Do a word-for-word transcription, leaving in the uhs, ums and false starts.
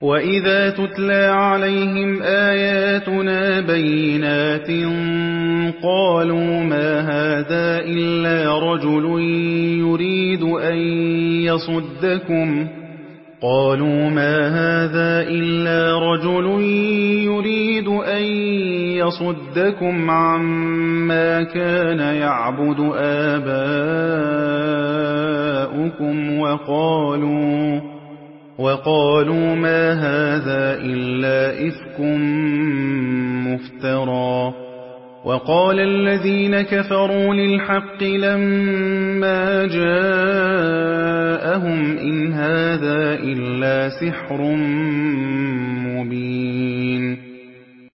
وَإِذَا تُتْلَىٰ عَلَيْهِمْ آيَاتُنَا بَيِّنَاتٍ قَالُوا مَا هَٰذَا إِلَّا رَجُلٌ يُرِيدُ أَن يَصُدَّكُمْ قَالُوا مَا هَٰذَا إِلَّا رَجُلٌ يُرِيدُ أَن يَصُدَّكُمْ عَمَّا كَانَ يَعْبُدُ آبَاؤُكُمْ وَقَالُوا وَقَالُوا مَا هَٰذَا إِلَّا إِفْكٌ مُّفْتَرًى وَقَالَ الَّذِينَ كَفَرُوا لِلْحَقِّ لَمَّا جَاءَهُمْ إِنْ هَٰذَا إِلَّا سِحْرٌ مُّبِينٌ